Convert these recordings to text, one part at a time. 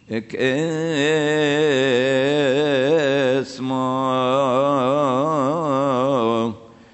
ek esma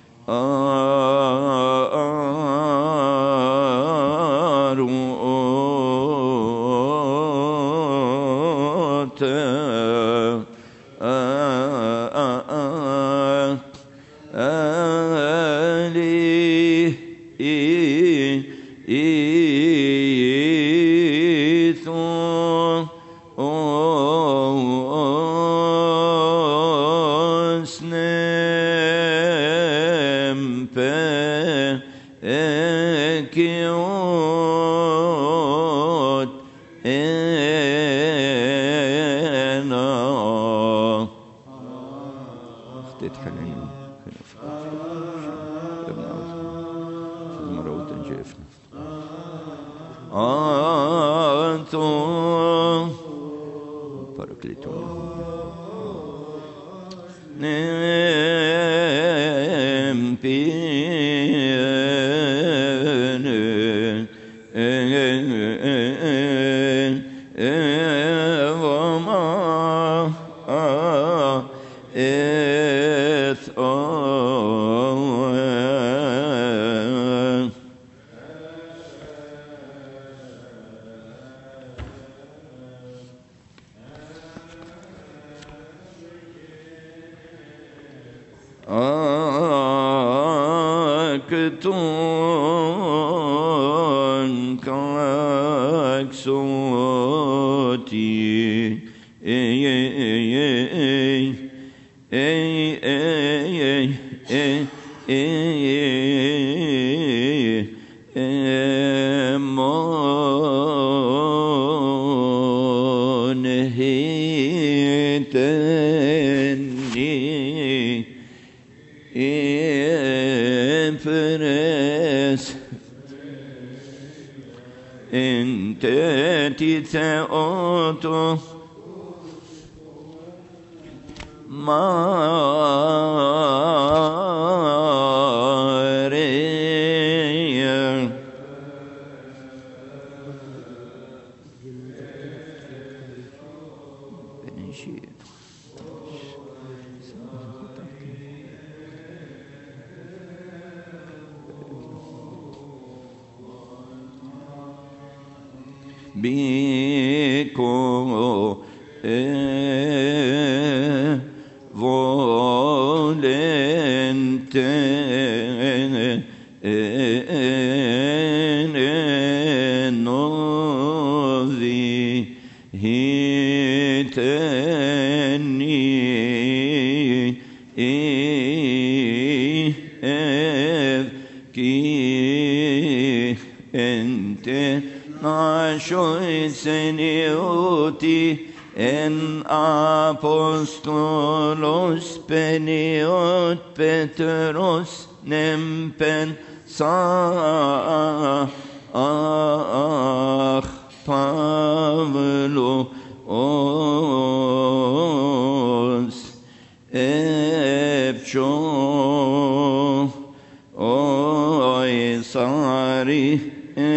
Biko volente novi hiteni ki ente Nashoy senioti en apostolos peniot Petros nempen sa Pavlo os epcho oi sari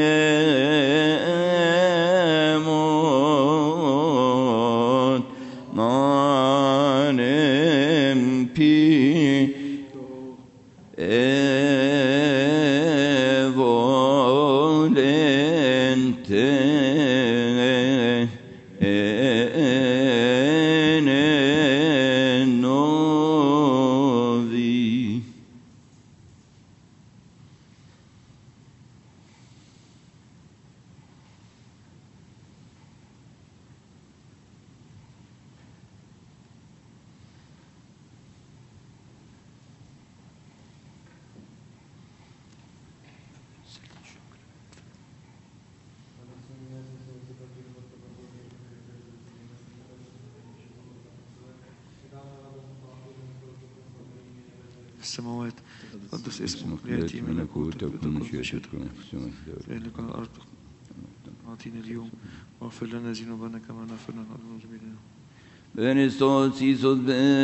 السماوات قدس اسمك ليأتي ملكوتك ومشيئتك لك على الأرض أعطينا اليوم واغفر لنا ذنوبنا كما نغفر للمذنبين Benistos Isos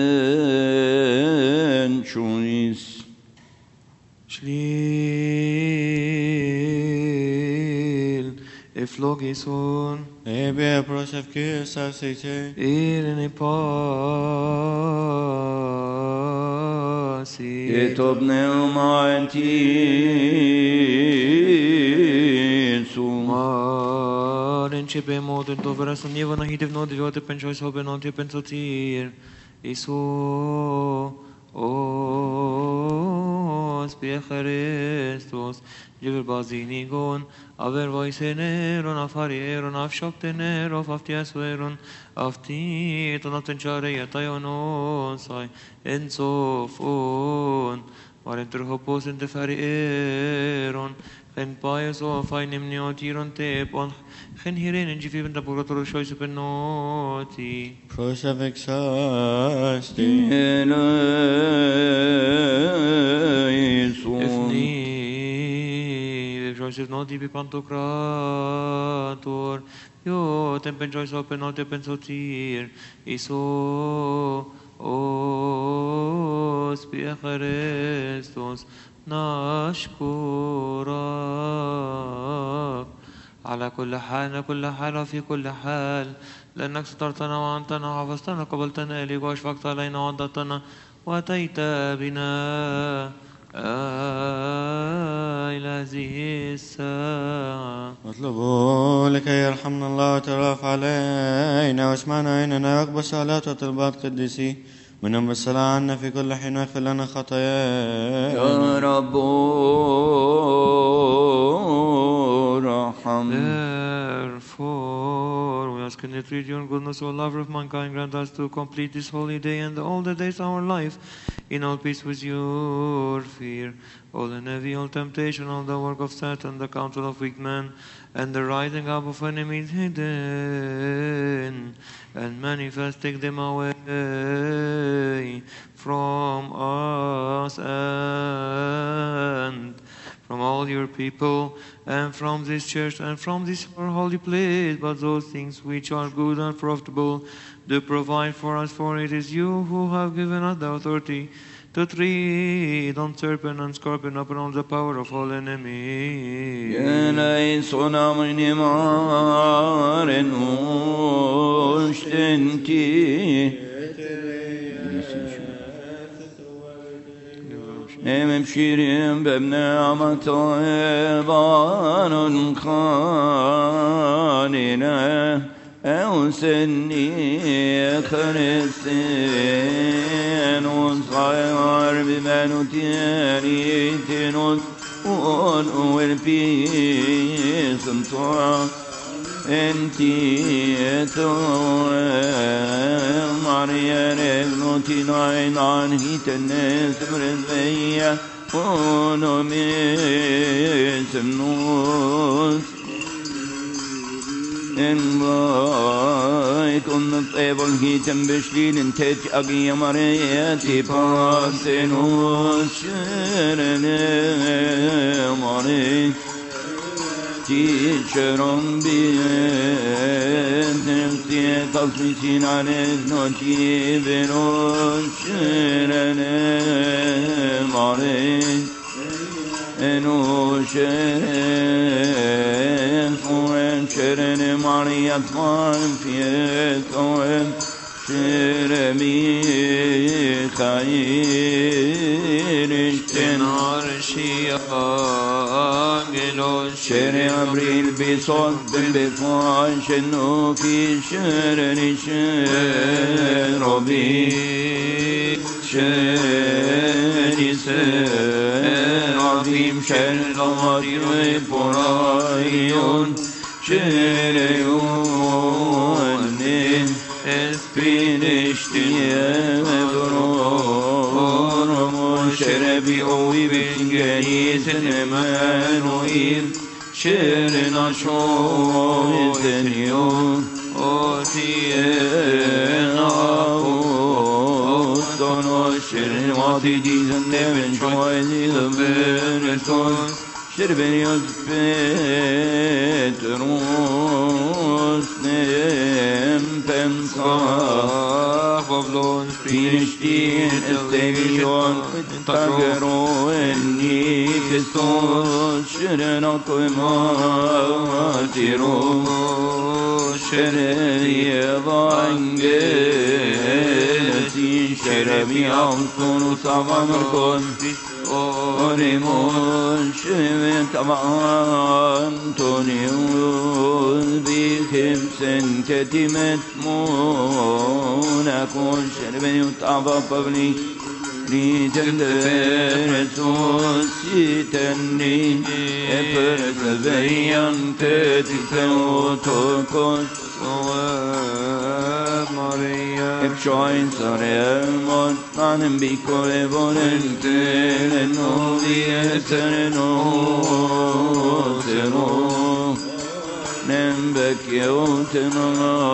ben Chonis شليل Eflogison, Ebe prosevkis avsite. irene pasi. Etob neumantisu. Maren cipe moden dovera son nieva na hidev no deviote penchois hoben on te pensotir. Isu spie Christus, Giver bazinigon, aver voiseneron, afarieron, afshopteneron, aftiasueron, aftiton, aftenchareiataionosai, ensofon, marenterhopos entefarieron, gen pius of nimniotiron tepon, gen hiren en gifibin tapurator shoisupenoti. Prosevixasti. Efni, Joseph noti bi pantocrator, yo tempen jois open note pensotir, iso os pia Christos نشكرك على كل حال وفي كل حال لأنك سترتنا وأنتنا وحفظتنا قبلتنا إليك وأشفقت علينا وعضدتنا وأتيت بنا إلى هذه الساعة. اطلبوا لكي يرحمنا الله وترف علينا واسمعنا إننا يقبل صلاة وطلبات قديسي منهم بالصلاة عنا في كل حين واغفر لنا خطايانا. يا رب ارحم. Therefore, we ask in the treat your goodness, O lover of mankind, grant us to complete this holy day and all the days of our life in all peace with your fear. All the heavy, all temptation, all the work of Satan, the counsel of weak men, and the rising up of enemies hidden, and manifest, take them away from us and from all your people, and from this church, and from this our holy place, but those things which are good and profitable, do provide for us, for it is you who have given us the authority to tread on serpent and scorpion upon all the power of all enemies. Eleison amini maren ustenti. Emem şirin bebne'amat ebanun khanine evsenni Christinus gayar bimenutienitinus un uelpisum tua enti etum Marian egnotinain anhitenes brezveia unomisem nus en vai con evol hitem beslin tet agia marieti partenus sherene mari Ticeron bien tasmisin anes noti veron sherene mare eno sherene foen sherene mariat man fietoen sheremi chayirishten arshiyah Shere abril bisod ben befan shenu fi shereni sherobi sheni serafim shelomari porayon shereyonin espinishtiye evron sherebi ovi bingeniz nemanoim Şerin aşoğuzeniyor Otiyen ağustonu Şerin vatidizin devin şoğuzidin bereson Şerbeni yazpetrus Nem pensah Pavlon Priştin Esteviyon Tagero enni Kristos شرنا قماتيرو شربي ضانجلسي شربي عمصون صغمركم أوريمون شربي طبعا تونيون بكم سنكتمت مونكون شربي وطعبا قبلي لتنفرسوس يتني افرسبيان تتكوتوكوس Maria ابشوين سريمون نانم بيكولي فولنتينو ديسرنو سنو نمبك يوتنو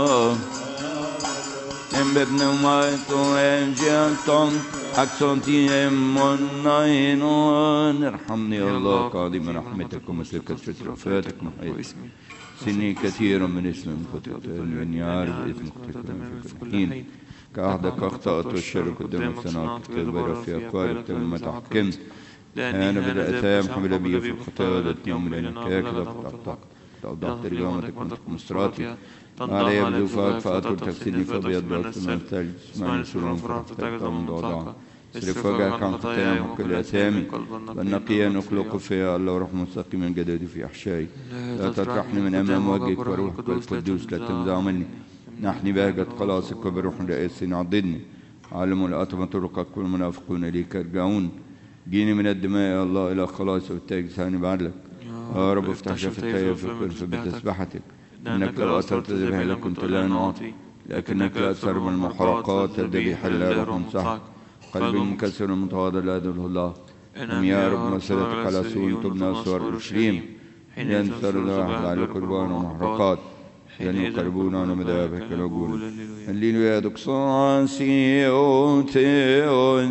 نمببنو مايتو انجيانتون أكسونتيهم مناينون ارحمني يا الله قاضي من رحمتكم مثل كثرة رفاتكم سني كثيرا من اسم من يعرف اسمك في الحين كأحدك أخطأت والشر قدام السنوات كبيرة في أقوالك لما تحكمت أنا بدأ أتام حمل بي في الخطايا ودتني يوم لأنك توضحت رجامتك كنت مستراتي علي بذوفك فأطول تغسلني فبيض بأطل من الثلج اسمعني سرون فرحتك من ضوضاء اصرف وجهك عن خطاياهم وكل أثامي والنقيا نخلق فيها الله روح مستقيما جديد في أحشائي لا تطرحني من أمام وجهك وروحك القدوس لا تنزع مني نحني بهجة خلاصك وبروح رئيس عضدني علموا الأطمة طرقك كل المنافقون ليك يرجعون جيني من الدماء يا الله إلى خلاص وبالتاج سهني بعدلك يا رب افتح شفتي في القرف بتسبحتك إنك لو أثرت ذبح لكنت لا نعطي لكنك لا أكثر من المحرقات الذبيحة لا روح صحك قلبي منكسر متواضع لا يدله الله يا رب مسألتك على سون تبنى أسوار أورشليم ينصر الواحد على قربان ومحرقات لن يقربون على مذابك نقول هللويا دكسون سيون تيون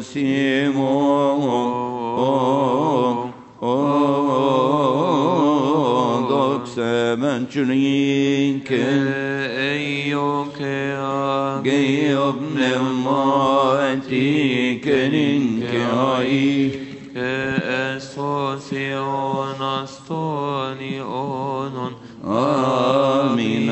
سيمون دكسمن جنينك أيوك جيب نماتي كننك عيش كأسوسيون أستوني أونون آمين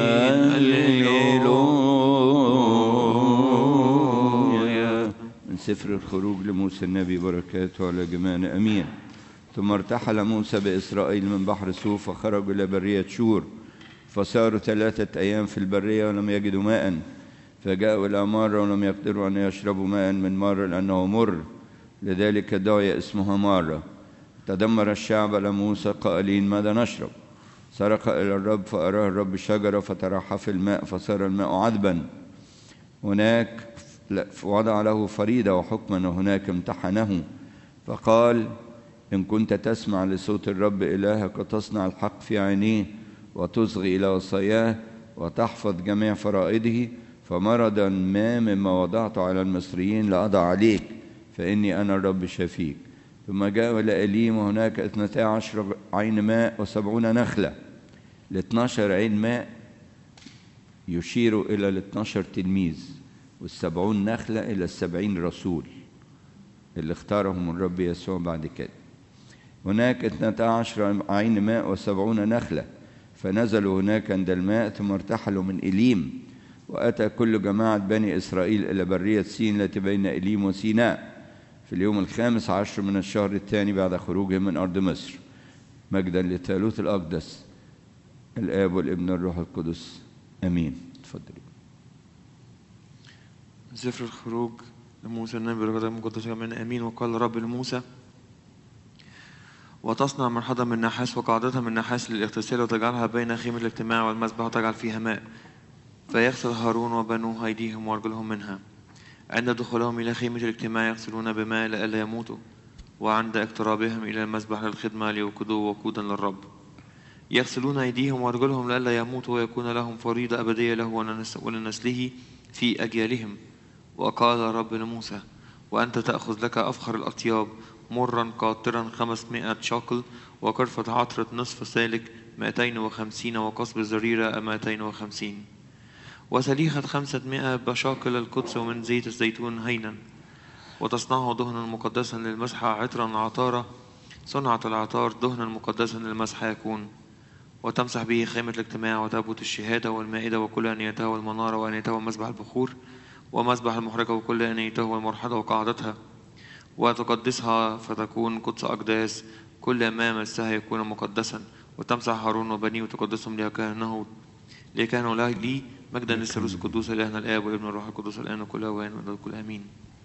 هللويا من سفر الخروج لموسى النبي بركاته على جميعنا أمين ثم ارتحل موسى بإسرائيل من بحر سوف وخرجوا إلى برية شور فصاروا 3 أيام في البرية ولم يجدوا ماء فجاءوا إلى مارة ولم يقدروا أن يشربوا ماء من مارة لأنه مر لذلك دعي اسمها مارة تدمر الشعب على موسى قائلين ماذا نشرب سرق إلى الرب فأراه الرب شجرة فتراح في الماء فصار الماء عذبا هناك وضع له فريدة وحكما وهناك امتحنه فقال إن كنت تسمع لصوت الرب إلهك وتصنع الحق في عينيه وتصغي إلى وصاياه وتحفظ جميع فرائضه فمرضا ما مما وضعته على المصريين لأضع عليك فإني أنا الرب شفيك ثم جاء إلى إليم وهناك 12 عين ماء و70 نخلة 12 عين ماء يشير إلى 12 تلميذ وال70 نخلة إلى 70 رسول اللي اختارهم الرب يسوع بعد كده هناك 12 عين ماء و70 نخلة فنزلوا هناك عند الماء ثم ارتحلوا من إليم وأتى كل جماعة بني إسرائيل إلى برية سين التي بين إليم وسيناء في اليوم 15 من الشهر الثاني بعد خروجهم من أرض مصر مجدا للثالوث الأقدس الآب والابن والروح القدس آمين. تفضلي. سفر الخروج لموسى النبي بركاته المقدسة من آمين. وقال رب لموسى وتصنع مرحضة من نحاس وقاعدتها من نحاس للاغتسال وتجعلها بين خيمة الاجتماع والمسبح وتجعل فيها ماء فيغسل هارون وبنوه أيديهم وأرجلهم منها عند دخولهم إلى خيمة الاجتماع يغسلون بماء لئلا يموتوا وعند اقترابهم إلى المسبح للخدمة ليوقدوا وقودا للرب يغسلون أيديهم وأرجلهم لئلا يموتوا ويكون لهم فريضة أبدية له ولنسله في أجيالهم. وقال الرب لموسى وأنت تأخذ لك أفخر الأطياب مرا قاطرا 500 شاكل وقرفة عطرة نصف سالك 250 وقصب الزريرة 250 وسليخة 500 بشاكل القدس ومن زيت الزيتون هينا وتصنعه دهنا مقدسا للمسحة عطرا عطارة صنعة العطار دهنا مقدسا للمسح يكون، وتمسح به خيمة الاجتماع وتابوت الشهادة والمائدة وكل أنيتها والمنارة وأنيتها ومسبح البخور ومسبح المحرقة وكل أنيتها والمرحضة وقاعدتها، وتقدسها فتكون قدس أقداس، كل ما مسها يكون مقدسا. وتمسح هارون وبنيه وتقدسهم ليكهنه لي مجدا للثالوث القدوس إلهنا الآب وابن الروح القدس الآن وكل أوان وكل آمين.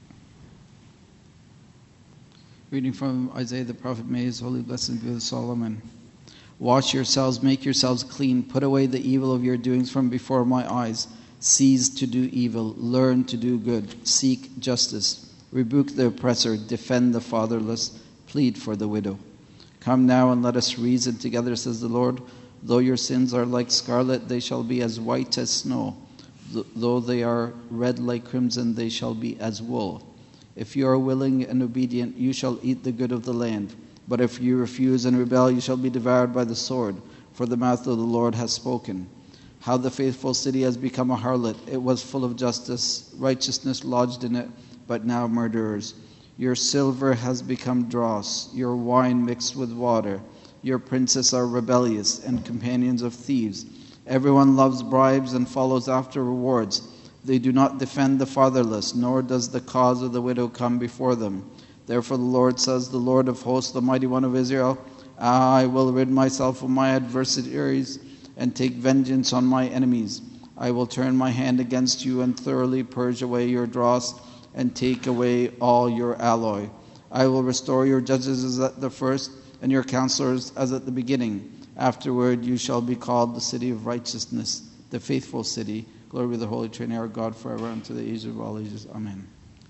Reading from Isaiah the prophet, may his holy blessing be with us all. Amen. Wash yourselves, make yourselves clean, put away the evil of your doings from before my eyes. Cease to do evil, learn to do good, seek justice, rebuke the oppressor, defend the fatherless, plead for the widow. Come now and let us reason together, says the Lord. Though your sins are like scarlet, they shall be as white as snow. Though they are red like crimson, they shall be as wool. If you are willing and obedient, you shall eat the good of the land. But if you refuse and rebel, you shall be devoured by the sword, for the mouth of the Lord has spoken. How the faithful city has become a harlot. It was full of justice, righteousness lodged in it, but now murderers. Your silver has become dross, your wine mixed with water. Your princes are rebellious and companions of thieves. Everyone loves bribes and follows after rewards. They do not defend the fatherless, nor does the cause of the widow come before them. Therefore the Lord says, the Lord of hosts, the mighty one of Israel, I will rid myself of my adversaries and take vengeance on my enemies. I will turn my hand against you and thoroughly purge away your dross and take away all your alloy. I will restore your judges as at the first and your counselors as at the beginning. Afterward you shall be called the city of righteousness, the faithful city. Glory be to the Holy Trinity, our God, forever and to the ages of all ages. Amen.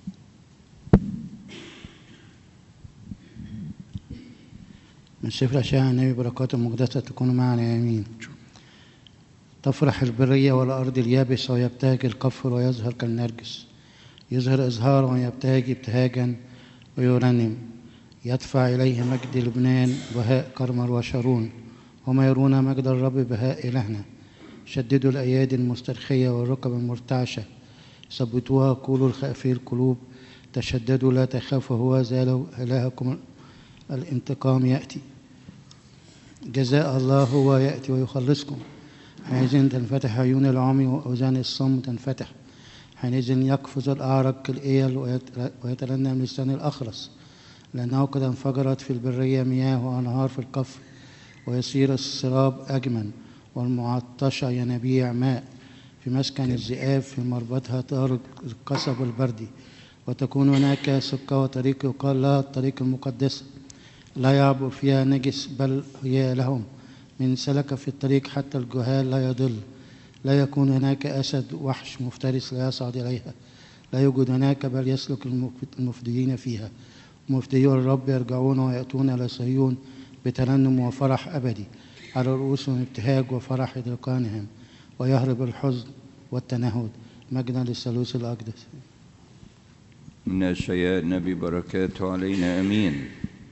من سفر أشعياء النبي بركاته المقدسة تكون معنا آمين. تفرح البرية والأرض اليابسة ويبتهج القفر ويظهر كالنرجس. يظهر إزهارا ويبتهج ابتهاجا ويرنم. يدفع إليه مجد لبنان بهاء كرمل وشارون، وما يرون مجد الرب بهاء إلهنا. شددوا الأيادي المسترخية والركب المرتعشة، ثبتوها قولوا الخائفي القلوب، تشددوا لا تخافوا، هو زال إلهكم الانتقام يأتي. جزاء الله هو يأتي ويخلصكم. حينئذ تنفتح عيون العمي وأذان الصم تنفتح. حينئذ يقفز الأعرج كالإيل ويترنم لسان الأخرس، لأنه قد انفجرت في البرية مياه وأنهار في القفر، ويصير السراب أجمل والمعطشة ينابيع ماء. في مسكن الذئاب في مربطها طار القصب البردي، وتكون هناك سكة وطريق يقال لها الطريق المقدسة، لا يعبر فيها نجس بل هي لهم. من سلك في الطريق حتى الجهال لا يضل. لا يكون هناك أسد وحش مفترس لا يصعد إليها. لا يوجد هناك بل يسلك المفديين فيها. مفديو الرب يرجعون ويأتون إلى صهيون بترنم وفرح أبدي، على رؤوسهم ابتهاج وفرح إدراكانهم، ويهرب الحزن والتنهد. مجدا للثالوث الأقدس. من أشعياء النبي بركاته علينا أمين.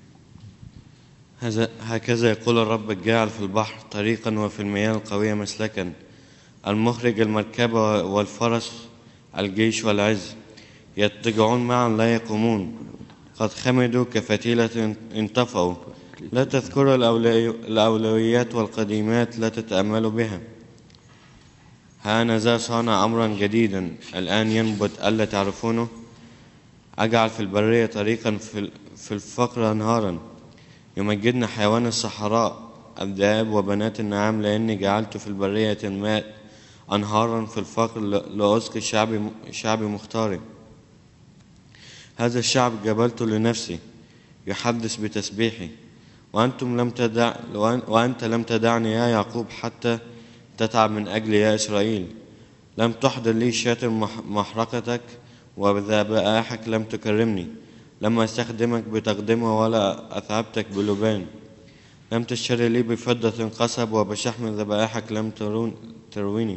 هكذا يقول الرب الجاعل في البحر طريقا وفي المياه القوية مسلكا، المخرج المركبة والفرس، الجيش والعز، يضطجعون معا لا يقومون، قد خمدوا كفتيلة انطفأوا. لا تذكروا الأولويات والقديمات، لا تتأملوا بها. ها أنا ذا صانع أمرا جديدا، الآن ينبت ألا تعرفونه. أجعل في البرية طريقا في الفقر أنهارا، يمجدن حيوان الصحراء الذئاب وبنات النعام، لأني جعلت في البرية ماء أنهارا في الفقر لأسقي شعبي مختاري. هذا الشعب جبلته لنفسي، يحدث بتسبيحي. وأنت لم تدعني يا يعقوب حتى تتعب من أجل يا إسرائيل. لم تحضر لي شاة محرقتك، وبذبائحك لم تكرمني. لم أستخدمك بتقدمة ولا أثعبتك بلبان. لم تشتري لي بفضة قصب، وبشحم ذبائحك لم ترويني.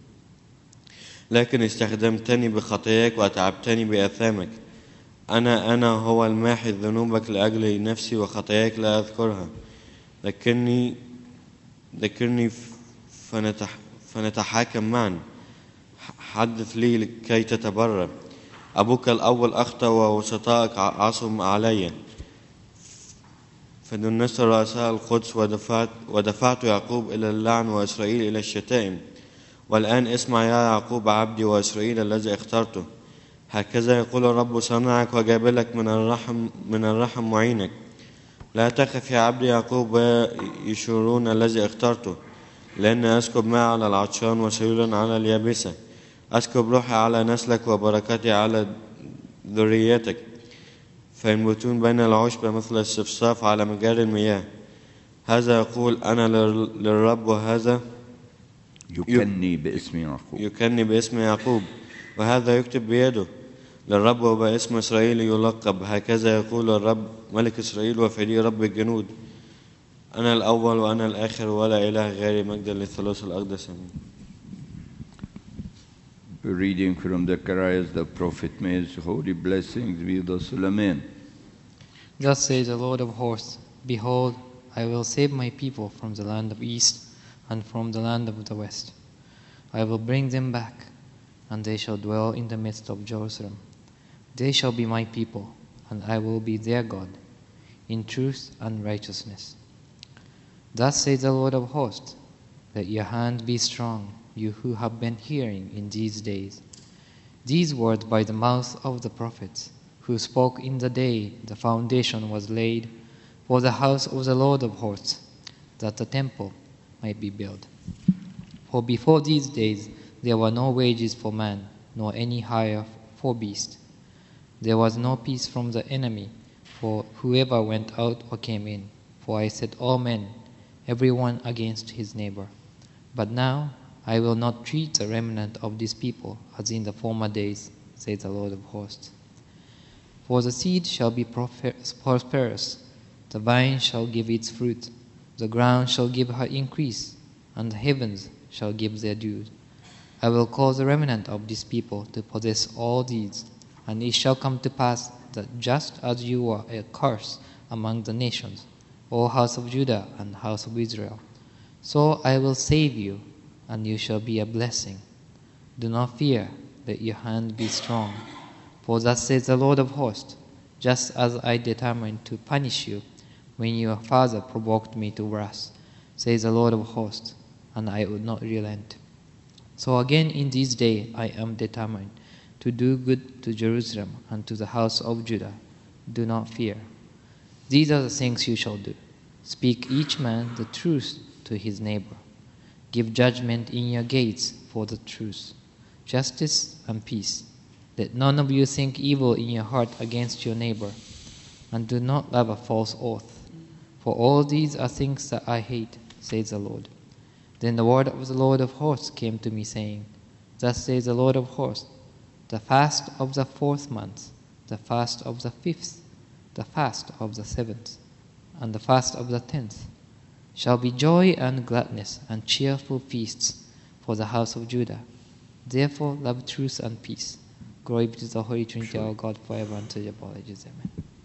لكن استخدمتني بخطاياك وأتعبتني بآثامك. أنا هو الماحي ذنوبك لأجل نفسي، وخطاياك لا أذكرها. ذكرني فنتحاكم معا. حدث لي لكي تتبرر. أبوك الأول أخطأ ووسطائك عصوا علي، فدنست رؤساء القدس ودفعت يعقوب إلى اللعن وإسرائيل إلى الشتائم. والآن اسمع يا يعقوب عبدي وإسرائيل الذي اخترته، هكذا يقول الرب صانعك وجابلك من الرحم معينك. لا تخف يا عبدي يعقوب ويشورون الذي اخترته، لأن أسكب ماء على العطشان وسيولا على اليابسة. أسكب روحي على نسلك وبركتي على ذريتك، فينبتون بين العشب مثل الصفصاف على مجاري المياه. هذا يقول أنا للرب، وهذا يكني باسم يعقوب. يكني باسم يعقوب، وهذا يكتب بيده للرب، وباسم إسرائيل يلقب. هكذا يقول الرب ملك إسرائيل وفدي رب الجنود، أنا الأول وأنا الآخر ولا إله غيري، مجدا للثالوث الأقدس. Reading from Zechariah the prophet, may his holy blessings be with us. Amen. Thus says the Lord of hosts, Behold, I will save my people from the land of east and from the land of the west. I will bring them back, and they shall dwell in the midst of Jerusalem. They shall be my people, and I will be their God, in truth and righteousness. Thus says the Lord of hosts, Let your hand be strong, you who have been hearing in these days these words by the mouth of the prophets, who spoke in the day the foundation was laid for the house of the Lord of hosts, that the temple might be built. For before these days there were no wages for man, nor any hire for beast. There was no peace from the enemy for whoever went out or came in. For I set all men, every one against his neighbor. But now I will not treat the remnant of this people as in the former days, says the Lord of hosts. For the seed shall be prosperous, the vine shall give its fruit, the ground shall give her increase, and the heavens shall give their due. I will cause the remnant of this people to possess all these, and it shall come to pass that just as you were a curse among the nations, O house of Judah and house of Israel, so I will save you, and you shall be a blessing. Do not fear, let your hand be strong. For thus says the Lord of hosts, just as I determined to punish you when your father provoked me to wrath, says the Lord of hosts, and I would not relent. So again in this day I am determined to do good to Jerusalem and to the house of Judah. Do not fear. These are the things you shall do. Speak each man the truth to his neighbor. Give judgment in your gates for the truth, justice and peace. Let none of you think evil in your heart against your neighbor, and do not love a false oath. For all these are things that I hate, says the Lord. Then the word of the Lord of hosts came to me, saying, Thus says the Lord of hosts, the fast of the 4th month, the fast of the 5th, the fast of the 7th, and the fast of the 10th, shall be joy and gladness and cheerful feasts for the house of Judah. Therefore love truth and peace. Glory be to the Holy Trinity, our God, forever and to the ages. Amen.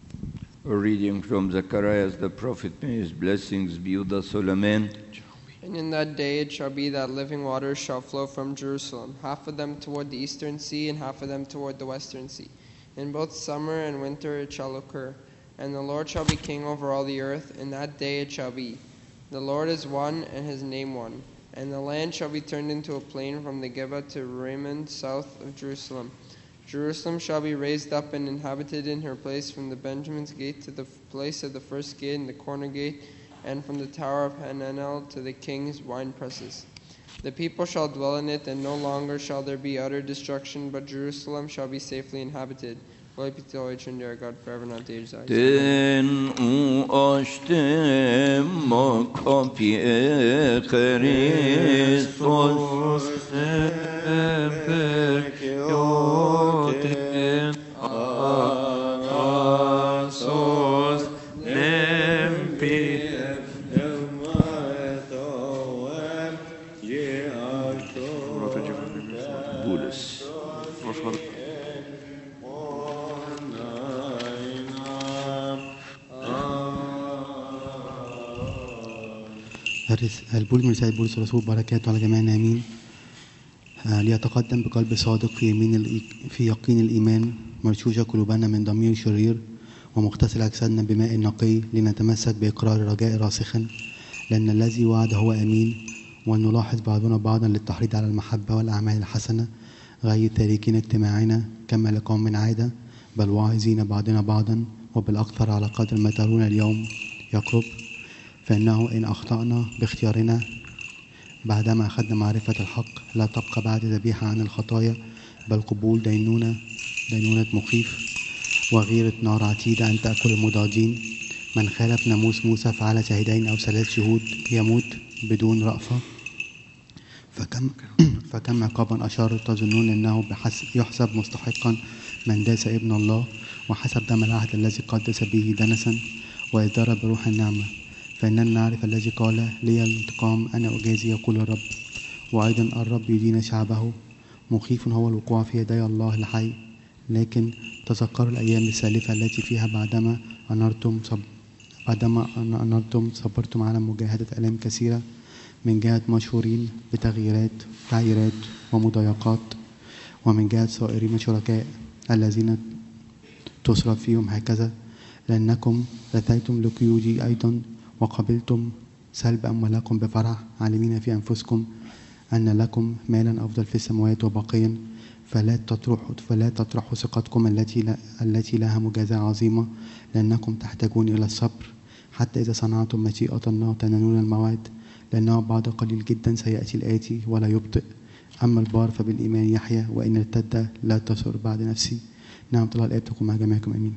A reading from Zechariah the prophet, may his blessings be with us. Amen. And in that day it shall be that living waters shall flow from Jerusalem, half of them toward the eastern sea, and half of them toward the western sea. In both summer and winter it shall occur. And the Lord shall be king over all the earth. In that day it shall be. The Lord is one, and his name one. And the land shall be turned into a plain from the Geba to Raymond, south of Jerusalem. Jerusalem shall be raised up and inhabited in her place, from the Benjamin's gate to the place of the first gate and the corner gate, and from the tower of Hananel to the king's wine presses. The people shall dwell in it, and no longer shall there be utter destruction, but Jerusalem shall be safely inhabited. Glory be to the Holy Trinity, our God, forever and unto ages. Ten açtım o kapıyı Kristus Perkioten Asos Nempi Bulus. البولس من رسالة بولس الرسول بركاته على جميعنا آمين. ليتقدم بقلب صادق في يقين الإيمان مرشوشة قلوبنا من ضمير شرير ومغتسل أجسادنا بماء نقي لنتمسك بإقرار الرجاء راسخا، لأن الذي وعد هو أمين. ونلاحظ بعضنا بعضا للتحريض على المحبة والأعمال الحسنة، غير تاركين اجتماعنا كما لقوم من عادة، بل واعظين بعضنا بعضا، وبالأكثر على قدر ما ترون اليوم يقرب. فإنه إن أخطأنا باختيارنا بعدما أخذنا معرفة الحق، لا تبقى بعد ذبيحة عن الخطايا، بل قبول دينونة مخيف وغيرة نار عتيدة أن تأكل المضادين. من خالف ناموس موسى فعلى شاهدين أو 3 شهود يموت بدون رأفة. فكم عقابا أشار تظنون أنه يحسب مستحقا من داس ابن الله، وحسب دم العهد الذي قدس به دنسا وإدار بروح النعمة. فإننا نعرف الذي قال لي الانتقام أنا أجازي يقول الرب، وأيضا الرب يدين شعبه. مخيف هو الوقوع في يدي الله الحي. لكن تذكروا الأيام السالفة التي فيها بعدما أنرتم صبرتم على مجاهدة آلام كثيرة من جهة مشهورين تعييرات ومضايقات، ومن جهة سائرين شركاء الذين تصرف فيهم هكذا، لأنكم رثيتم لقيودي أيضا وقبلتم سلب أموالكم بفرح، عالمين في أنفسكم أن لكم مالا أفضل في السماوات وباقيا. فلا تطرحوا ثقتكم التي لها مجازاة عظيمة، لأنكم تحتاجون إلى الصبر حتى إذا صنعتم مشيئة الله تنالون الموعد. لأنه بعد قليل جدا سيأتي الآتي ولا يبطئ. أما البار فبالإيمان يحيى، وإن ارتد لا تسر بعد نفسي. نعم الله الآب تكون مع جميعكم آمين.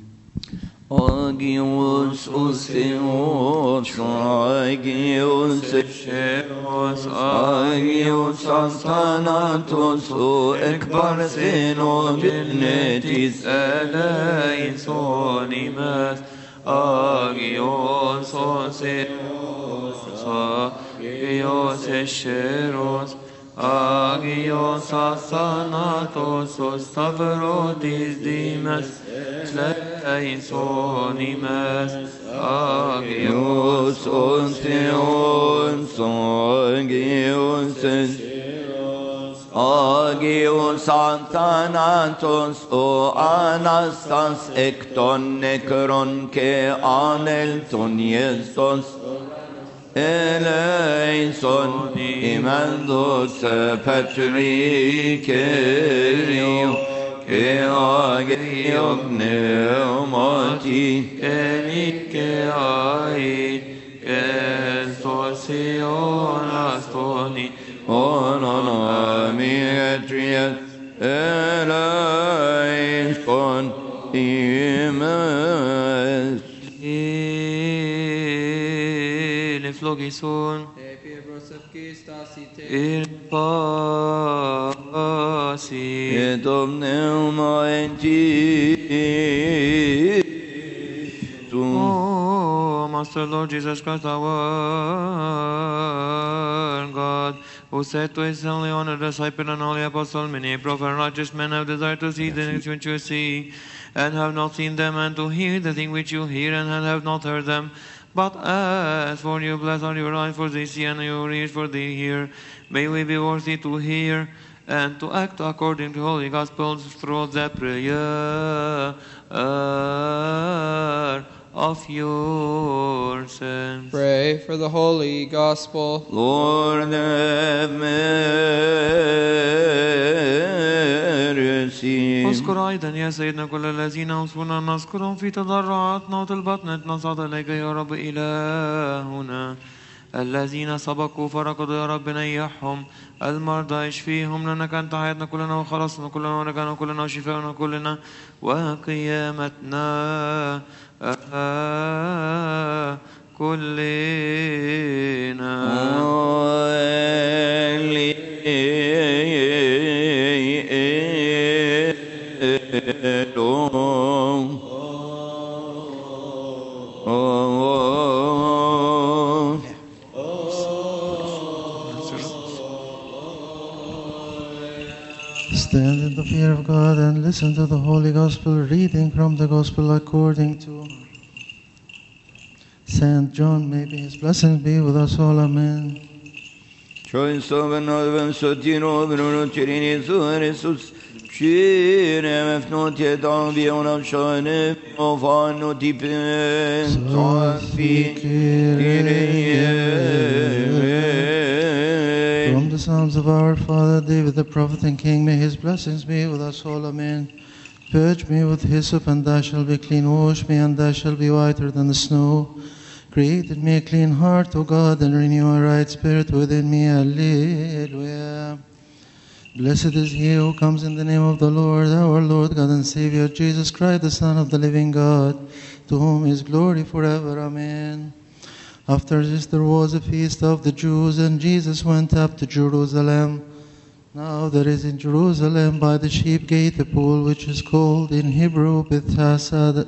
Agios Osteos, Agios Echeos, Agios Athanatos, O Ekbarseno Genetis eleisonimas, Agios Oseos, Agios Echeros, Agios Athanatos, O Stavrodis Dimas, Leisonimas, Agios Osteos, Agios Echeros, Agios Athanatos, O Anastas Ekton Nekron Ke Anelton Yestos, Eleison imandos patrikerio ke agio pneumati Enike ai, Estosion astoni, onon amiatriat eleison imes. Flogison in pasi et omneuma Oh, Master Lord Jesus Christ, our God, who said to his only honored disciple and holy apostle, many prophet and righteous men have desired to see the things which you see, and have not seen them, and to hear the thing which you hear, and have not heard them. But as for you, blessed are your eyes, for they see, and your ears, for they hear. May we be worthy to hear and to act according to holy gospels through the prayer of your sins. Pray for the holy gospel. Lord have mercy. اذكر أيضا يا سيدنا كل الذين أوصونا نذكرهم في تضرعاتنا وطلباتنا نصعد إليك يا رب إلهنا، الذين سبقوا فرقدوا يا رب نيحهم، المرضى اشفيهم، لأنك أنت حياتنا كلنا وخلاصنا كلنا ونجانا كلنا وشفاءنا كلنا وقيامتنا كلنا. Stand in the fear of God and listen to the Holy Gospel reading from the Gospel according to Saint John. May his blessings be with us all. Amen. Kyrie mefnotje dan vi onam shane ofano tipen tafi From the Psalms of our Father David the prophet and king, may his blessings be with us all. Amen. Purge me with hyssop, and I shall be clean. Wash me, and I shall be whiter than the snow. Create in me a clean heart, O God, and renew a right spirit within me. Alleluia. Blessed is he who comes in the name of the Lord, our Lord God and Savior, Jesus Christ, the Son of the living God, to whom is glory forever. Amen. After this there was a feast of the Jews, and Jesus went up to Jerusalem. Now there is in Jerusalem by the sheep gate a pool which is called in Hebrew Bethesda,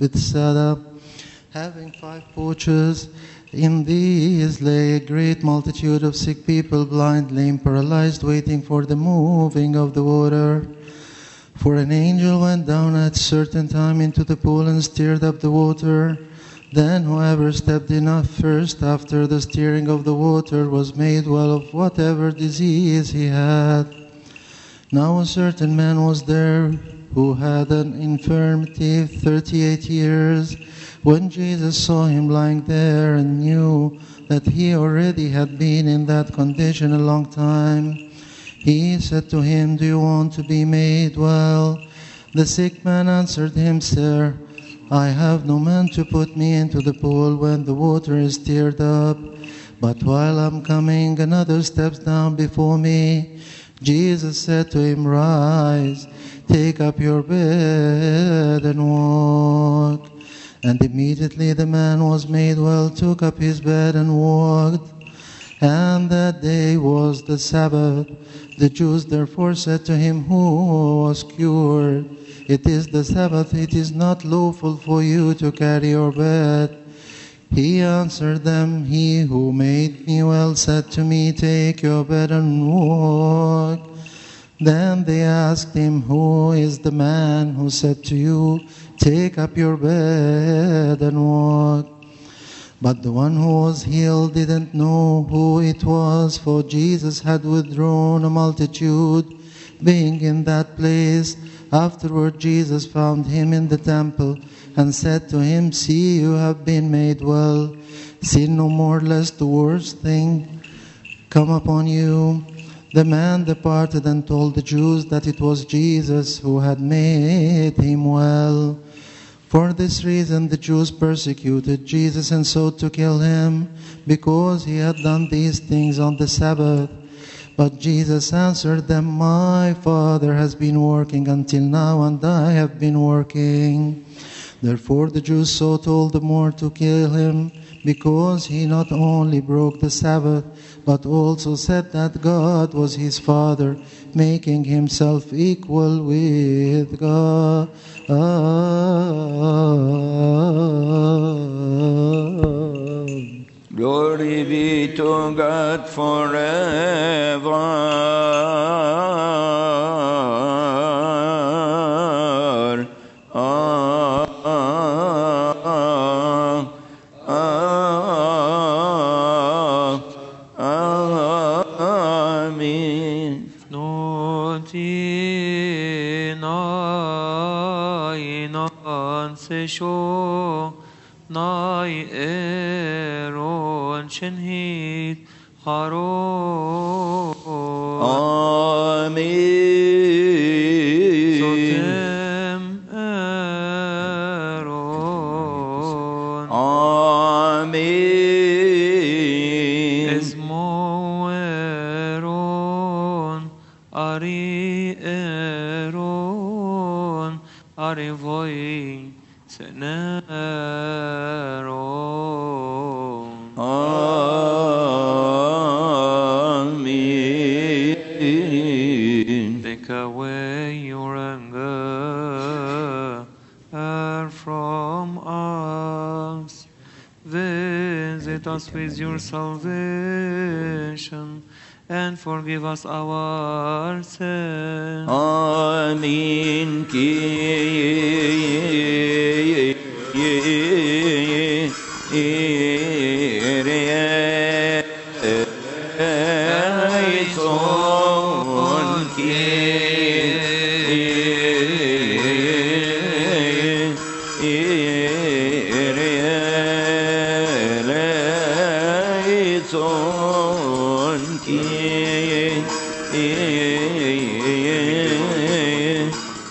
having 5 porches. In these lay a great multitude of sick people, blind, lame, paralyzed, waiting for the moving of the water. For an angel went down at a certain time into the pool and stirred up the water. Then whoever stepped in first after the stirring of the water was made well of whatever disease he had. Now a certain man was there who had an infirmity 38 years. When Jesus saw him lying there and knew that he already had been in that condition a long time, he said to him, "Do you want to be made well?" The sick man answered him, "Sir, I have no man to put me into the pool when the water is stirred up. But while I'm coming, another steps down before me." Jesus said to him, "Rise, take up your bed and walk." And immediately the man was made well, took up his bed and walked. And that day was the Sabbath. The Jews therefore said to him who was cured, "It is the Sabbath, it is not lawful for you to carry your bed." He answered them, "He who made me well said to me, 'Take your bed and walk.'" Then they asked him, "Who is the man who said to you, 'Take up your bed and walk'?" But the one who was healed didn't know who it was, for Jesus had withdrawn a multitude, being in that place. Afterward Jesus found him in the temple and said to him, "See, you have been made well. Sin no more, lest the worst thing come upon you." The man departed and told the Jews that it was Jesus who had made him well. For this reason the Jews persecuted Jesus and sought to kill him, because he had done these things on the Sabbath. But Jesus answered them, "My Father has been working until now, and I have been working." Therefore the Jews sought all the more to kill him, because he not only broke the Sabbath, but also said that God was his Father, making himself equal with God. Glory be to God forever. Amen. Sho nai eron shenhit haro Amen. sotem eron Amen. esmo eron ari eron ari voi Amen. Take away your anger from us. Visit us with your salvation and forgive us our sins. Amen.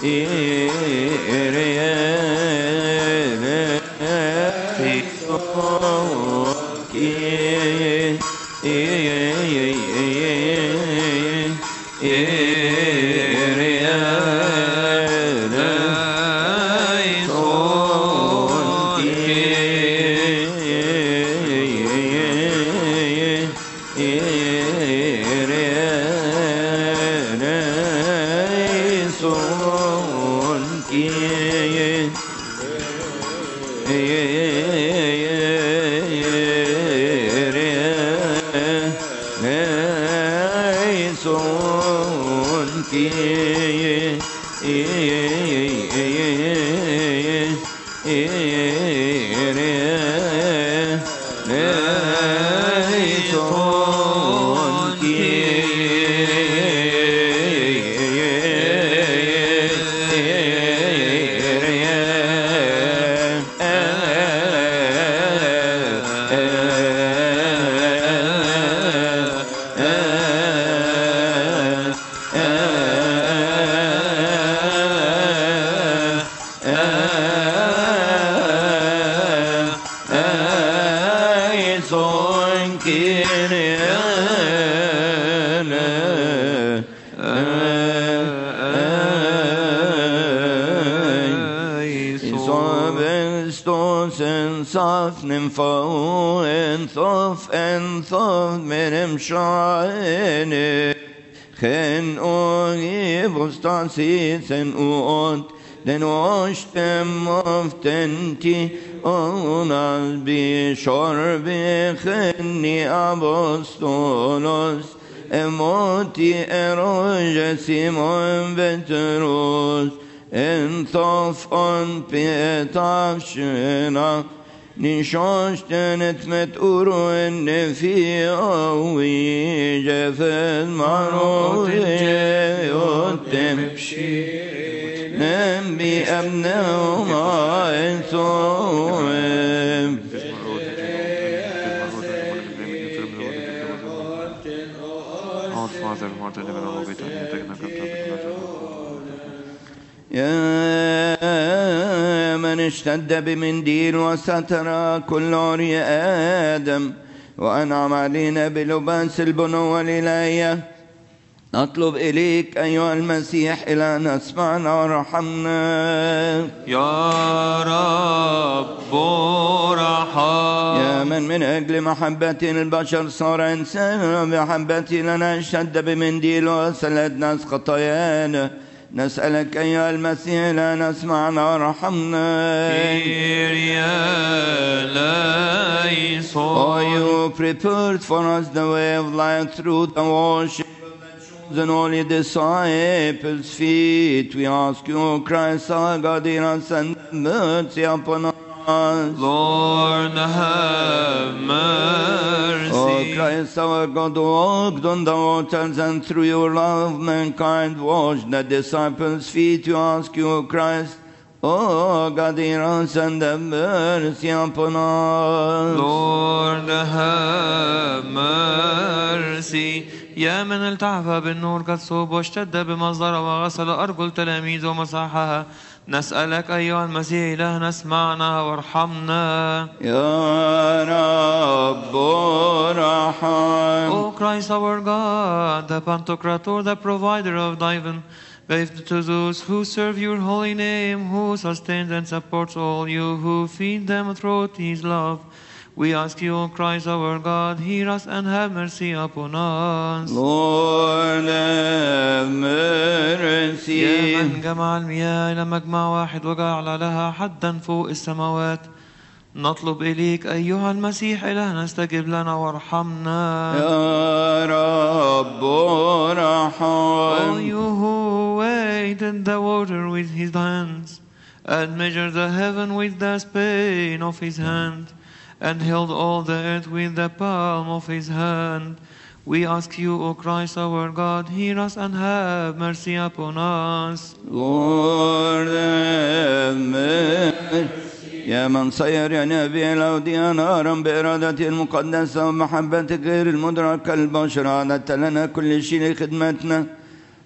Sen uot den ostem oftenti onas bishor becheni apostolos emoti eroja Simon Petrus enthof on pietav shena نشاشتنت متقورو ان في قوي جفت مروت جيوتم نبي ابنهما انتوهم يا من اشتد بمنديل وستر كل عري آدم وأنعم علينا بلباس البنوة الإلهية نطلب إليك أيها المسيح إلى أن اسمعنا وارحمنا يا رب ارحم. يا من أجل محبة البشر صار إنسانا وبمحبته لنا اشتد بمنديل وسلت خطايانا نسألك أيها المسيح لا نسمعنا وارحمنا. Oh, you prepared for us the way of life through the worship of the chosen holy disciples' feet. We ask you, O Christ, our God, hear us and mercy upon us. Lord, have mercy. O Christ, our God, who walked on the waters and through your love mankind washed the disciples' feet, we ask you, O Christ, O God, hear us and have mercy upon us. Lord, have mercy. يا من التعف بالنور كالصوب واشتد بمصدر وغسل أرجل تلاميذ ومسحها نسألك أيها المسيح إلهنا اسمعنا وارحمنا. يا رب ارحم. O Christ our God, the Pantocrator, the provider of divine gift to those who serve your holy name, who sustains and supports all you who feed them through his love. We ask you, O Christ our God, hear us and have mercy upon us. Lord, have mercy. يا من جمع المياه إلى مجمع واحد وجعل لها حدا فوق السماوات نطلب إليك أيها المسيح إلهنا استجب لنا وارحمنا. يا رب ارحم. O you who weighted the water with his hands and measured the heaven with the span of his hand and held all the earth with the palm of his hand. We ask you, O Christ our God, hear us and have mercy upon us. Lord, have mercy. يا من صير يا نبي الأودية نارا بإرادتي المقدسة ومحبتك غير المدركة البشر أعددت لنا كل شيء لخدمتنا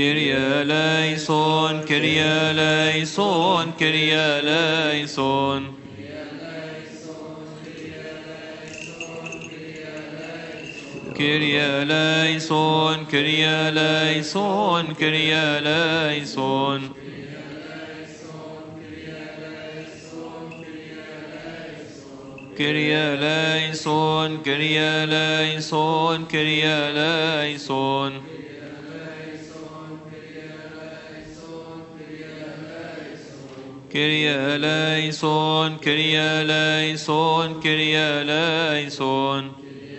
Kyrie eleison, Kyrie eleison, Kyrie eleison. Kyrie eleison, Kyrie eleison, Kyrie eleison. Kyrie eleison, Kyrie eleison, Kyrie eleison. Kyrie eleison, Kyrie eleison, Kyrie eleison.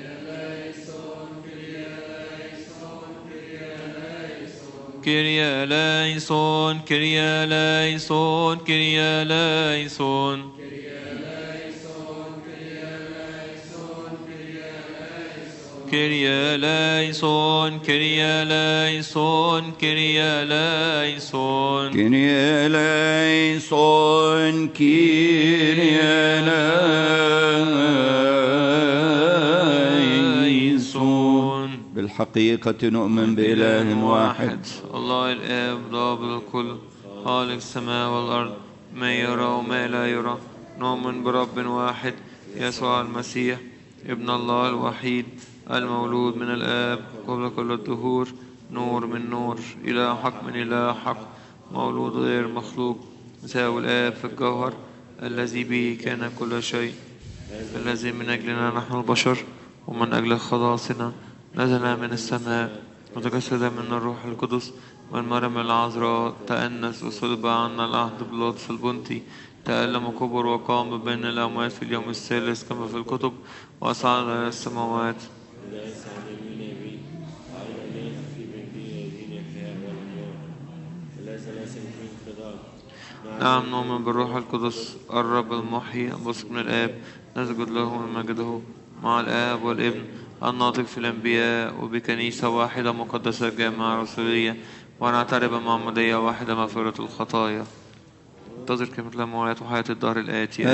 Kyrie eleison, Kyrie eleison, Kyrie eleison. Kyrie eleison, Kyrie eleison, Kyrie eleison. Kyrie eleison, Kyrie eleison. بالحقيقة نؤمن بإله واحد الله الآب ضابط الكل خالق السماء والأرض ما يرى وما لا يرى. نؤمن برب واحد يسوع المسيح ابن الله الوحيد المولود من الآب قبل كل الدهور، نور من نور، إله حق من إله حق، مولود غير مخلوق، مساوي الآب في الجوهر، الذي به كان كل شيء، الذي من أجلنا نحن البشر ومن أجل خلاصنا نزل من السماء وتجسد من الروح القدس والمريم العذراء، تأنس وصلب عنا العهد بيلاطس البنطي، تألم وكبر وقام بين الأموات في اليوم الثالث كما في الكتب، وأصعد إلى السماوات. نعم نؤمن بالروح القدس الرب المحيي المنبثق من الآب، نسجد له ونمجده مع الآب والابن الناطق في الأنبياء، وبكنيسة واحدة مقدسة جامعة رسولية، ونعترف بمعمودية واحدة مغفرة الخطايا. انتظر كلمة الأموات وحياة الدهر الآتي.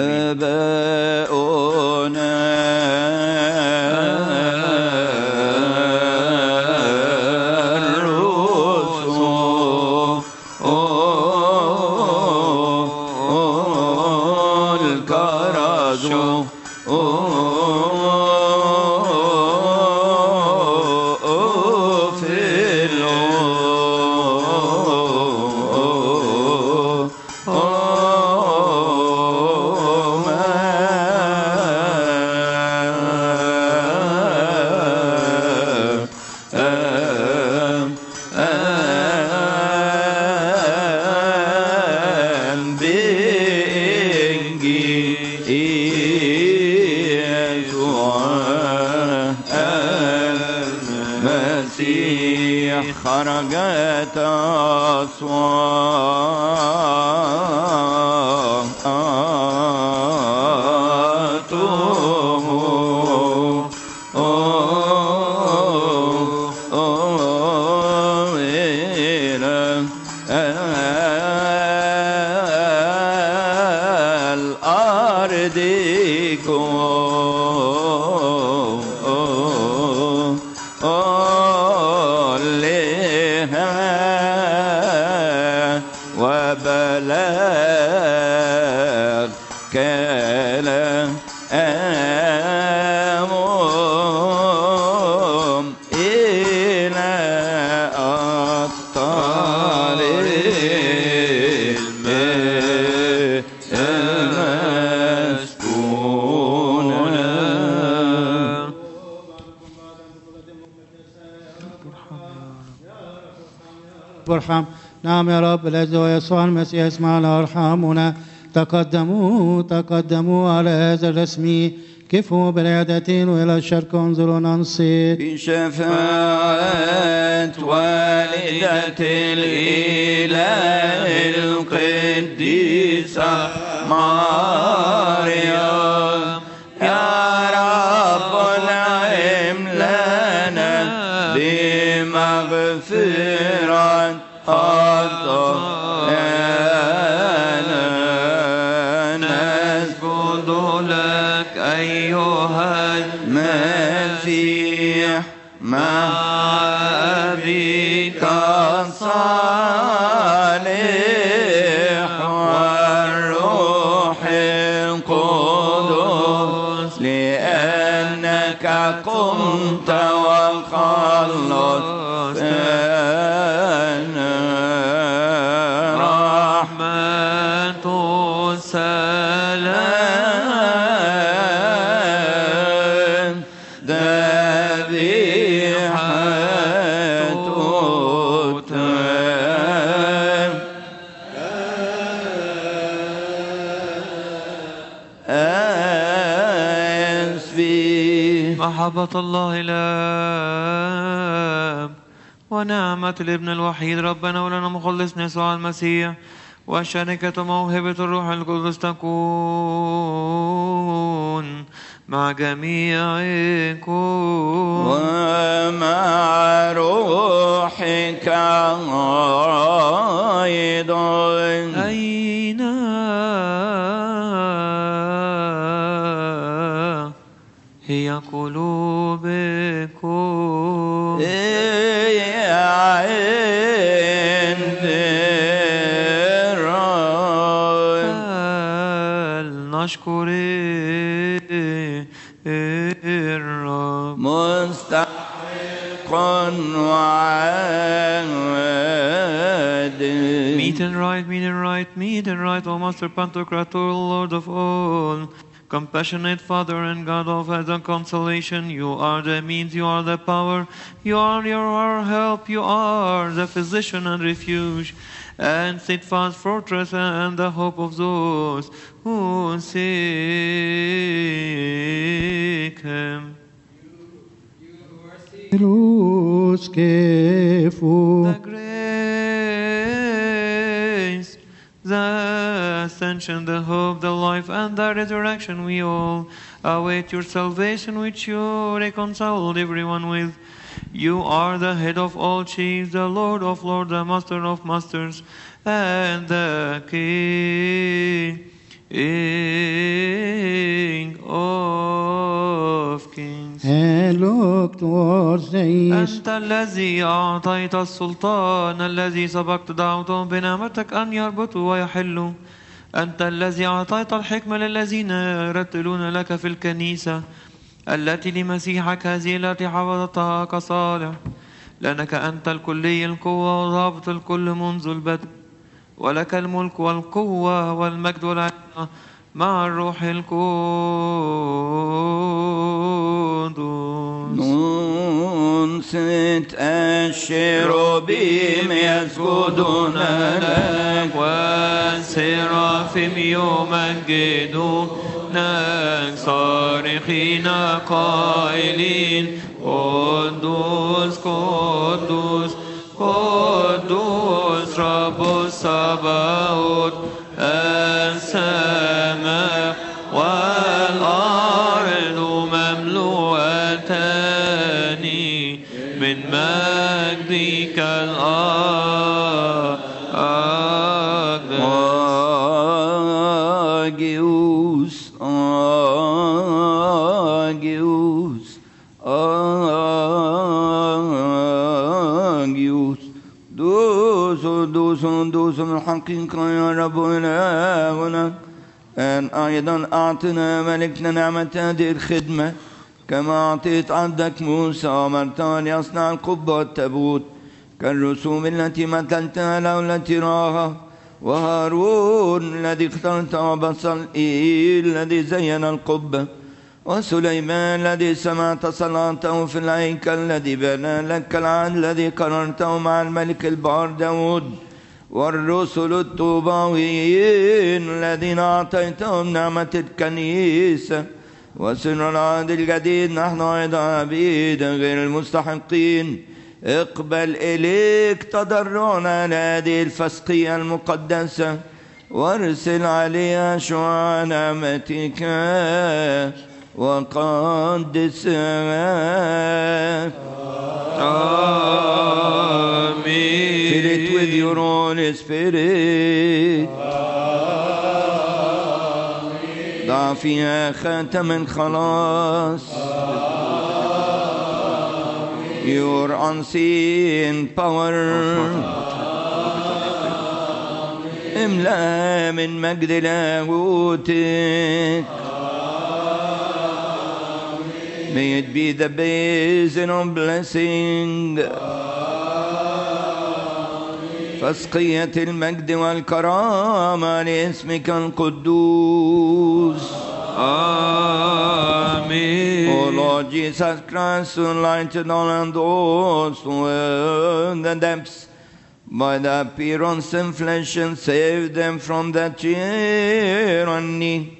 خرجت وارحم. نعم يا رب الذي هو يسوع المسيح اسمعنا وارحمنا. تقدموا على هذا الرسم، كفوا بالعيادتين وإلى الشرق انظروا ننصت. بشفاعة والدة الإله القديسة مريم، يا رب نعم لنا بمغفرة خطايانا. نسجد لك أيها المسيح مع أبيك الصالح قمت وخلصتنا رحمة سلام ذبيحة محبة الله الآب ونعمة الابن الوحيد ربنا ولنا مخلصنا يسوع المسيح وشركة موهبة الروح القدس تكون مع جميعكم ومع روحك أيضا. أين هي قلوبكم عند فلنشكر الرب مستحق وعادل. Meet and right, meet and right, meet and right, O Master Pantocrator, Lord of all, compassionate Father and God of heaven and consolation, you are the means, you are the power, you are our help, you are the physician and refuge, and steadfast fortress and the hope of those who seek Him. The grace, the ascension, the hope, the life, and the resurrection, we all await your salvation, which you reconciled everyone with. You are the head of all chiefs, the Lord of lords, the Master of masters, and the King of kings. And look towards the east. أنت الذي أعطيت السلطان الذي سبقت دعوتهم بنعمتك أن يربطوا ويحلوا. أنت الذي أعطيت الحكمة للذين يرتلون لك في الكنيسة التي لمسيحك هذه التي حفظتها كصالح. لأنك أنت الكلي القوة وضابط الكل منذ البدء، ولك الملك والقوة والمجد والعزة مع الروح القدس. ننصت الشيروبيم يسجدون لك والسرافيم يمجدونك صارخين قائلين قدوس قدوس قدوس رب الصباوت السماء والأرض مملوءتان من مجدك الأقدس. دوس من حقيقة يا رب إلهنا، أن أيضا أعطنا ملكنا نعمة هذه الخدمة كما أعطيت عبدك موسى ومرتان يصنع القبة والتابوت كالرسوم التي مثلتها له التي راها، وهارون الذي اخترته وبصلئيل الذي زين القبة، وسليمان الذي سمعت صلاته في الهيكل الذي بنى لك العهد الذي قررته مع الملك البار داود، والرسل الطوباويين الذين أعطيتهم نعمة الكنيسة وسر العهد الجديد. نحن أيضا عبيد غير المستحقين اقبل إليك تضرعنا على هذه الفسقية المقدسة، وارسل عليها شعاع نعمتك وقدسها. Amen. Fill it with your Holy Spirit. ضع فيها خاتم الخلاص. Your unseen power. املأ من مجد لاهوتك May it be the basin of blessing. فاسقية المجد والكرامة لاسمك القدوس. Amen. O Lord Jesus Christ, who lighted on those who were in the depths by the appearance in flesh and saved them from the tyranny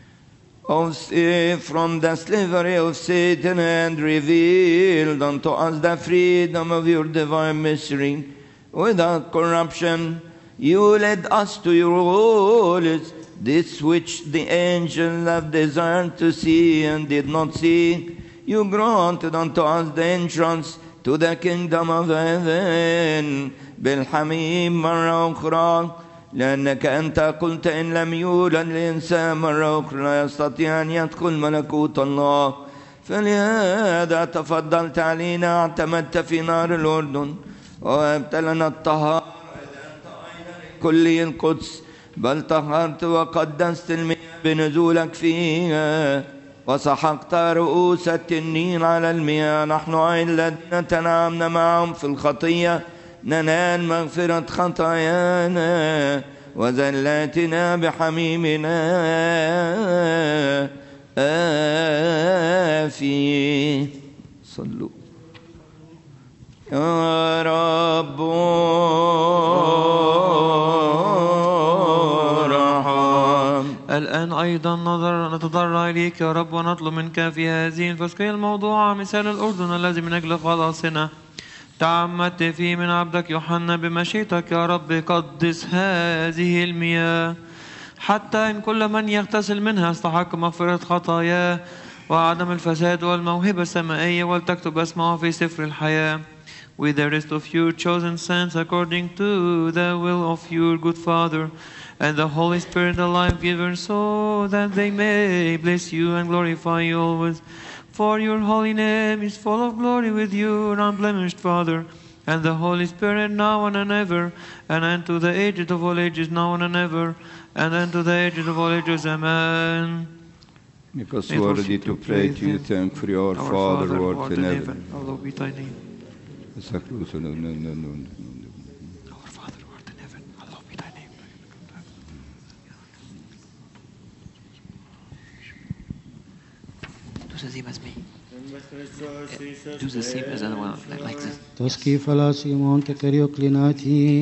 from the slavery of Satan, and revealed unto us the freedom of your divine mystery. Without corruption, you led us to your rules, this which the angels have desired to see and did not see. You granted unto us the entrance to the kingdom of heaven بالحميم مرة أخرى، لأنك أنت قلت إن لم يولد الإنسان مرة أخرى لا يستطيع أن يدخل ملكوت الله. فلهذا تفضلت علينا، اعتمدت في نار الأردن ووهبت لنا الطهارة كلي القدس، بل طهرت وقدست المياه بنزولك فيها، وسحقت رؤوس التنين على المياه. نحن الذين تنعمنا معهم في الخطية ننال مغفرة خطايانا وزلاتنا بحميمنا آفي. صلوا يا رب ارحم. الآن أيضا نتضرع إليك يا رب ونطلب منك في هذه الفسقية الموضوعة مثال الأردن الذي من أجل خلاصنا تعمدت فيه من عبدك يوحنا. بمشيئتك يا رب قدس هذه المياه حتى إن كل من يغتسل منها يستحق مغفرة خطاياه وعدم الفساد والموهبة السمائية، ولتكتب اسمه في سفر الحياة with the rest of your chosen saints according to the will of your good Father and the Holy Spirit the life giver, so that they may bless you and glorify you always. For your holy name is full of glory with you, unblemished Father, and the Holy Spirit now and ever, and unto the ages of all ages now and ever, and unto the ages of all ages. Amen. Make us worthy to pray to you, thank for your Father who art in heaven. Hallowed be thy name. Our Father who art in heaven, hallowed be thy name. Do the same as me. Do the same as other one, like this. Toski falasi monte kerioklinati.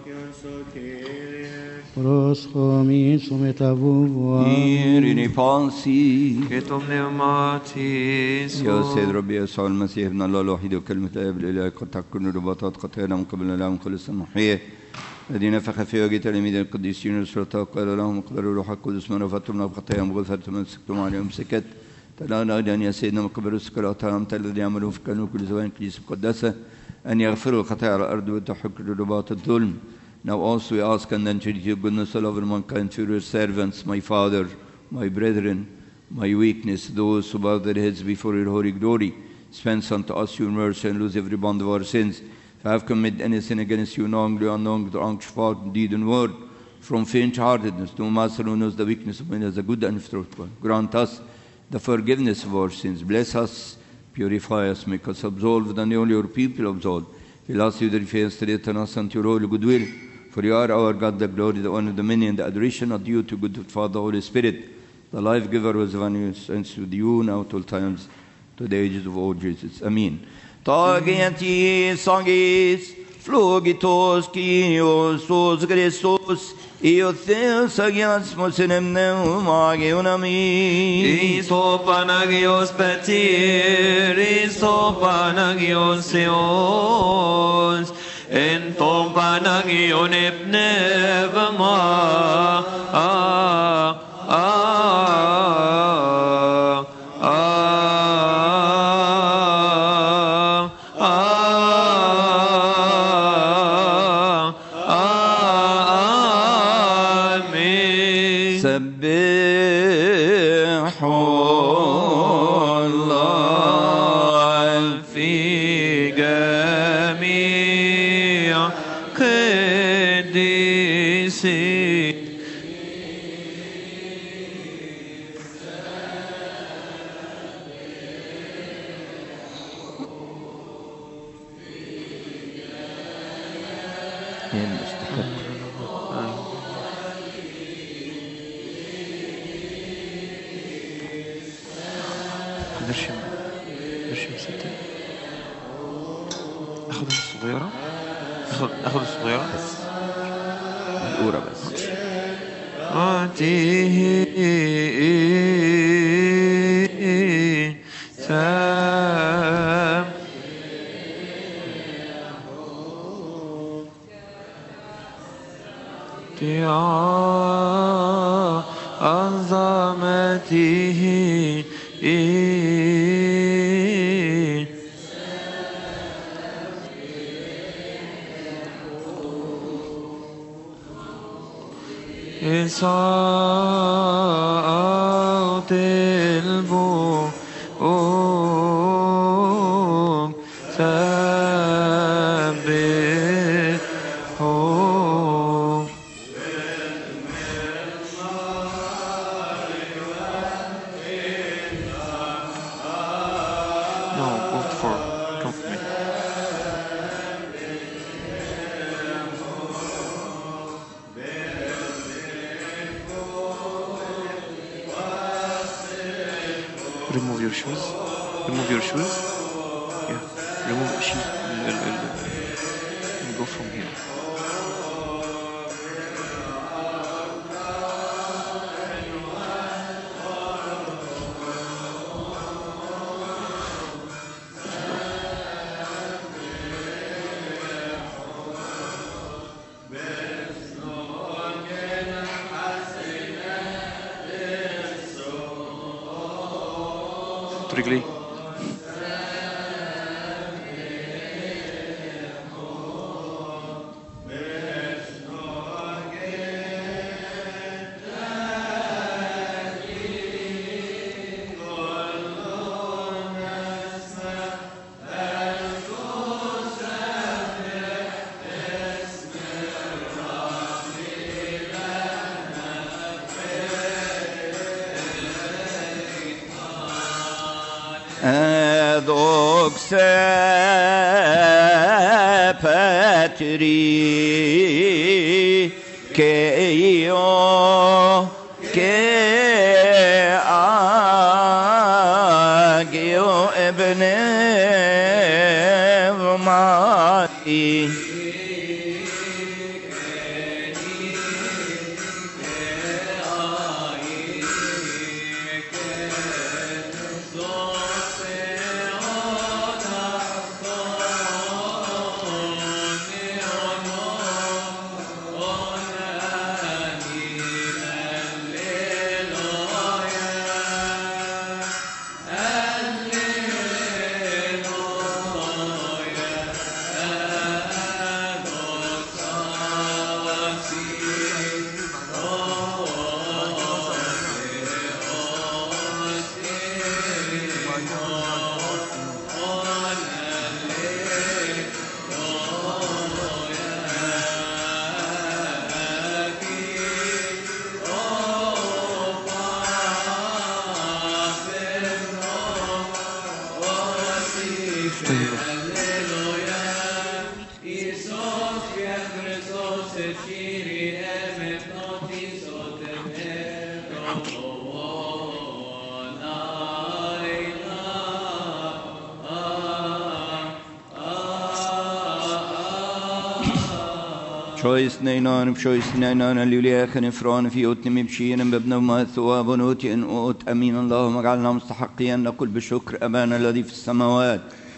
Proschomi sumetavuva. Irini pansi. Ketum pneumatis. يا سيد ربي يسوع المسيح ابن الله الوحيد وكلمة الآب الإله قد تكون رباطات قطعنا من قبل لهم خلص المحيي الذي نفخ في وجه تلاميذ القديسين والسلطاء قال لهم اقبلوا الروح القدس من رفضتم من خطاياهم وغفرتم من سكتم عليهم سكت. تلانا أن يا سيدنا مقبل السكر أطهرهم الذي يعملون في كانوا كل زمان كنيسة مقدسة أن يغفروا الخطايا على الأرض وتحك رباط الظلم. Now also we ask and entreat your goodness all over mankind through your servants, my Father, my brethren, my weakness, those who bow their heads before your holy glory. Dispense unto us your mercy and lose every bond of our sins. If I have committed any sin against you, knowingly or unknowingly, through anxious thought, deed, and word, from faint-heartedness, to Master who knows the weakness of men as a good and fruitful, grant us the forgiveness of our sins. Bless us, purify us, make us absolved, and only your people absolved. Fill us with your faith, straighten us unto your holy goodwill. For you are our God, the glory, the honor, the dominion, the adoration are due to good Father, Holy Spirit, the life giver was one who sends with you now at all times, to the ages of all Jesus. Amen. Tagiati sagis, flogitos, kios, Christos, Iothes, agias, mosinem neumagiunami. Isopanagios petir, Isopanagios seos, en Tompanagion epnevama. هي المستحق. برشم ستة. أخذ الصغيرة. أخذ الصغيرة. الأولى بس. أعطيه سام عظمته صوت البوق سبحه. No, vote for. Come with me. Remove your shoes. Remove your shoes. Yeah. Remove shoes. And go from here. رجلي. Doxa patri keio ke agio ebne vmati شويس نينان بشويس نينان اللي خنفران في أتنم بشين بابن ما ثواب نوتي إن أوت أمين اللهم اجعلنا مستحقين نقول بشكر أبانا الذي في السماوات